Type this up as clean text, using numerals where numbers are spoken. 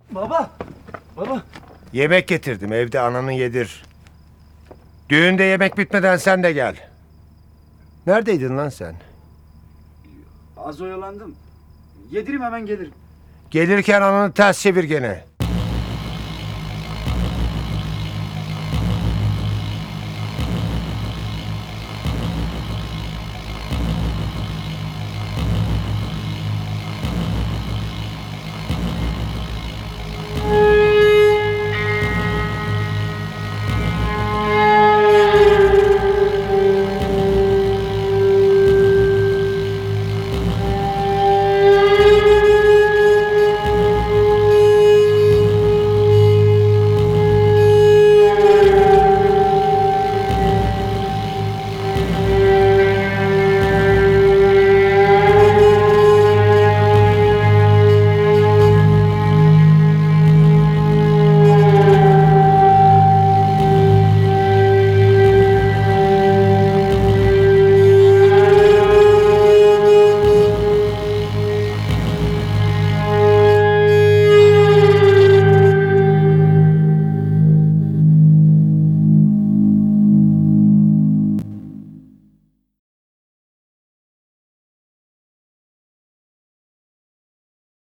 Baba. Baba. Yemek getirdim, evde ananı yedir. Düğünde yemek bitmeden sen de gel. Neredeydin lan sen? Az oyalandım. Yedireyim hemen gelirim. Gelirken ananı ters çevir gene.